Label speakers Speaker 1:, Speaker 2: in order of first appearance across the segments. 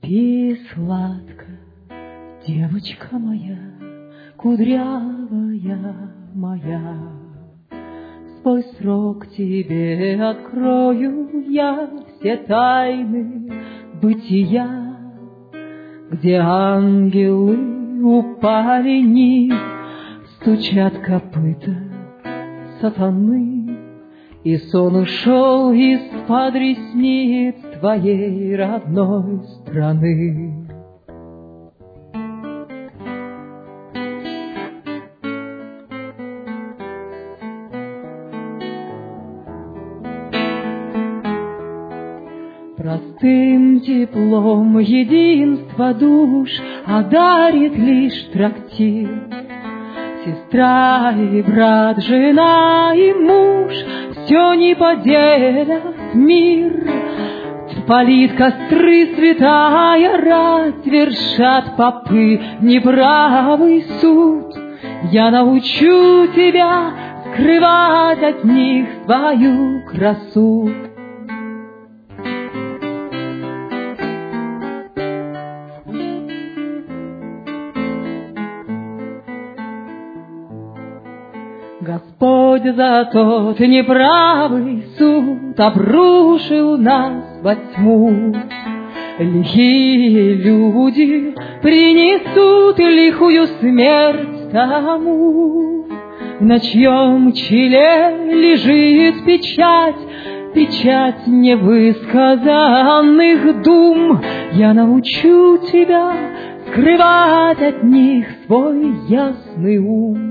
Speaker 1: Спи сладко, девочка моя, кудрявая моя. В свой срок тебе открою я все тайны бытия, где ангелы упали низ, стучат копыта сатаны, и сон ушел из-под ресниц твоей родной страны. Простым теплом единства душ одарит лишь трактир. Сестра и брат, жена и муж все не поделят мир. Палит костры святая рать, вершат попы неправый суд. Я научу тебя скрывать от них свою красу. Господь за тот неправый суд обрушил нас во тьму. Лихие люди принесут лихую смерть тому, на чьем челе лежит печать, печать невысказанных дум. Я научу тебя скрывать от них свой ясный ум.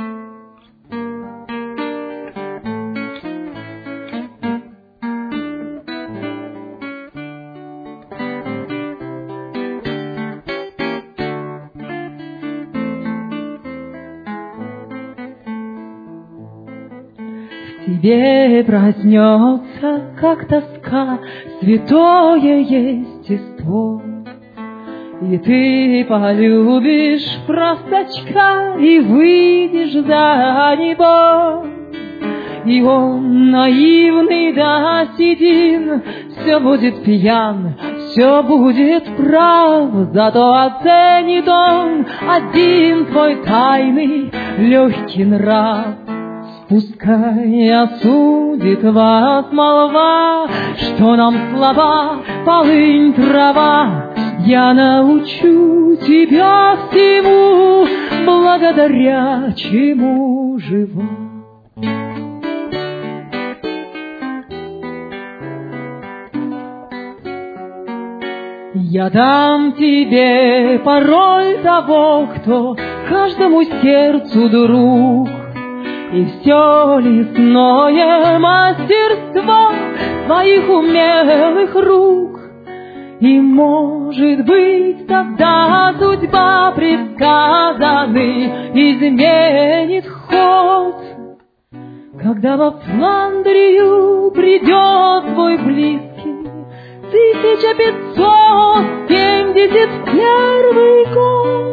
Speaker 1: Тебе проснется, как тоска, святое естество, и ты полюбишь простачка и выйдешь за него. И он, наивный да седин, все будет пьян, все будет прав, зато оценит он один твой тайный легкий нрав. Пускай осудит вас молва, что нам слова, полынь, трава. Я научу тебя всему, благодаря чему жива. Я дам тебе пароль того, кто каждому сердцу друг. И все лесное мастерство твоих умелых рук. И, может быть, тогда судьба предсказанный изменит ход. Когда во Фландрию придет твой близкий 1571 год.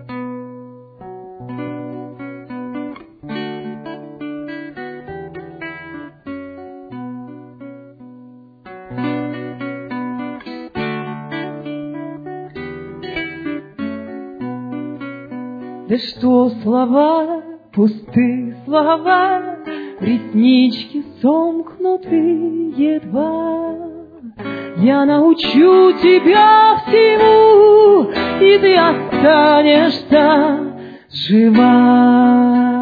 Speaker 1: Да что слова, пустые слова, реснички сомкнуты едва. Я научу тебя всему, и ты останешься жива.